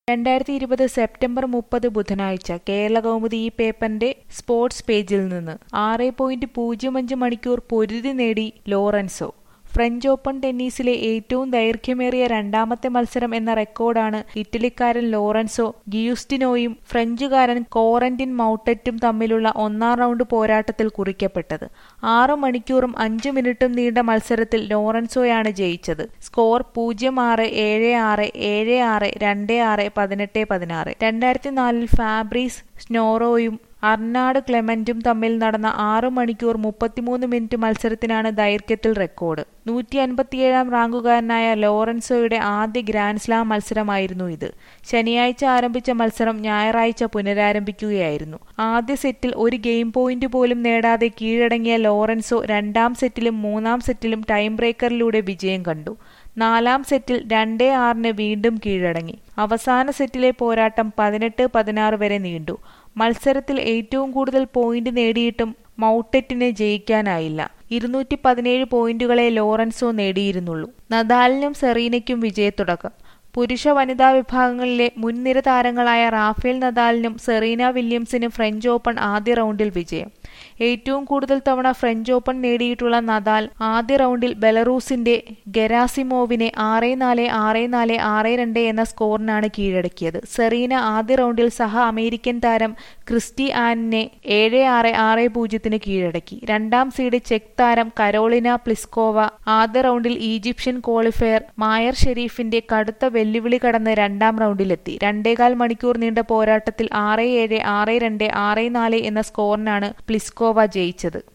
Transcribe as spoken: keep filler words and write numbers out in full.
രണ്ടായിരത്തി ഇരുപത് സെപ്റ്റംബർ മുപ്പത് ബുധനാഴ്ച കേരളകൗമുദി ഈ പേപ്പറിന്റെ സ്പോർട്സ് പേജിൽ നിന്ന് ആറ് പോയിന്റ് പൂജ്യം അഞ്ച് മണിക്കൂർ പൊരുതി നേടി ലോറൻസോ. ഫ്രഞ്ച് ഓപ്പൺ ടെന്നീസിലെ ഏറ്റവും ദൈർഘ്യമേറിയ രണ്ടാമത്തെ മത്സരം എന്ന റെക്കോർഡാണ് ഇറ്റലിക്കാരൻ ലോറൻസോ ഗിയുസ്റ്റിനോയും ഫ്രഞ്ചുകാരൻ കോറന്റിൻ മൗട്ടറ്റും തമ്മിലുള്ള ഒന്നാം റൗണ്ട് പോരാട്ടത്തിൽ കുറിക്കപ്പെട്ടത്. ആറു മണിക്കൂറും അഞ്ചു മിനിറ്റും നീണ്ട മത്സരത്തിൽ ലോറൻസോയാണ് ജയിച്ചത്. സ്കോർ പൂജ്യം ആറ് ഏഴ് ആറ് ഏഴ് ആറ് രണ്ട് ആറ് പതിനെട്ട് പതിനാറ്. രണ്ടായിരത്തി നാലിൽ ഫാബ്രീസ് സ്നോറോയും അർനാഡ് ക്ലെമന്റും തമ്മിൽ നടന്ന ആറു മണിക്കൂർ മുപ്പത്തിമൂന്ന് മിനിറ്റ് മത്സരത്തിനാണ് ദൈർഘ്യത്തിൽ റെക്കോർഡ്. നൂറ്റി അൻപത്തിയേഴാം റാങ്കുകാരനായ ലോറൻസോയുടെ ആദ്യ ഗ്രാൻഡ് സ്ലാം മത്സരമായിരുന്നു ഇത്. ശനിയാഴ്ച ആരംഭിച്ച മത്സരം ഞായറാഴ്ച പുനരാരംഭിക്കുകയായിരുന്നു. ആദ്യ സെറ്റിൽ ഒരു ഗെയിം പോയിന്റ് പോലും നേടാതെ കീഴടങ്ങിയ ലോറൻസോ രണ്ടാം സെറ്റിലും മൂന്നാം സെറ്റിലും ടൈം ബ്രേക്കറിലൂടെ വിജയം കണ്ടു. നാലാം സെറ്റിൽ രണ്ടേ ആറിന് വീണ്ടും കീഴടങ്ങി. അവസാന സെറ്റിലെ പോരാട്ടം പതിനെട്ട് പതിനാറ് വരെ നീണ്ടു. മത്സരത്തിൽ ഏറ്റവും കൂടുതൽ പോയിന്റ് നേടിയിട്ടും മൗട്ടറ്റിനെ ജയിക്കാനായില്ല. ഇരുന്നൂറ്റി പതിനേഴ് പോയിന്റുകളെ ലോറൻസോ നേടിയിരുന്നുള്ളൂ. നദാലിനും സെറീനയ്ക്കും വിജയത്തുടക്കം. പുരുഷ വനിതാ വിഭാഗങ്ങളിലെ മുൻനിര താരങ്ങളായ റാഫേൽ നദാലിനും സെറീന വില്യംസിനും ഫ്രഞ്ച് ഓപ്പൺ ആദ്യ റൗണ്ടിൽ വിജയം. ഏറ്റവും കൂടുതൽ തവണ ഫ്രഞ്ച് ഓപ്പൺ നേടിയിട്ടുള്ള നദാൽ ആദ്യ റൗണ്ടിൽ ബെലറൂസിന്റെ ഗെരാസിമോവിനെ ആറ് നാല് ആറ് നാല് ആറ് രണ്ട് എന്ന സ്കോറിനാണ് കീഴടക്കിയത്. സെറീന ആദ്യ റൗണ്ടിൽ സഹ അമേരിക്കൻ താരം ക്രിസ്റ്റി ആനിനെ ഏഴ് ആറ് ആറ് പൂജ്യത്തിന് കീഴടക്കി. രണ്ടാം സീഡ് ചെക്ക് താരം കരോളിന പ്ലിസ്കോവ ആദ്യ റൗണ്ടിൽ ഈജിപ്ഷ്യൻ ക്വാളിഫയർ മായർ ഷെരീഫിന്റെ കടുത്ത വെല്ലുവിളി കടന്ന് രണ്ടാം റൗണ്ടിലെത്തി. രണ്ടേകാൽ മണിക്കൂർ നീണ്ട പോരാട്ടത്തിൽ ആറ് ഏഴ് ആറ് രണ്ട് ആറ് നാല് എന്ന സ്കോറിനാണ് പ്ലിസ്കോവ ജയിച്ചത്.